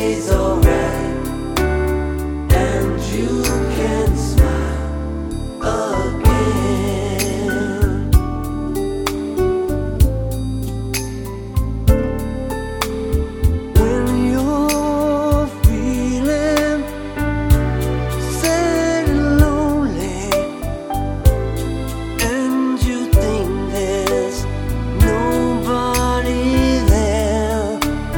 day's alright, and you can smile again. When you're feeling sad and lonely, and you think there's nobody there,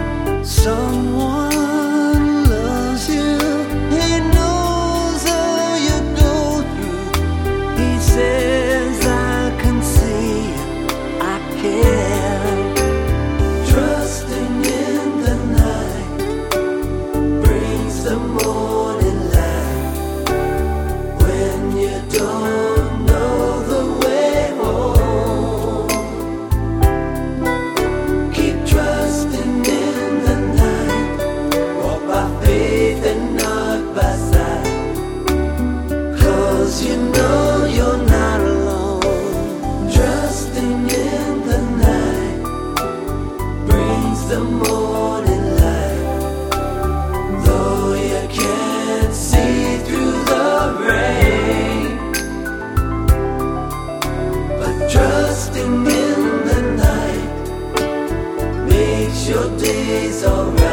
someone loves you. He knows how you go through. He says, I can see you, I can. Trusting in the night brings the morning light. When you don't know the way home, keep trusting in the night. Walk by faith and not by sight, 'cause you know you're not alone. Trusting in the night brings the morning light. Though you can't see through the rain, but trusting in the night makes your days alright.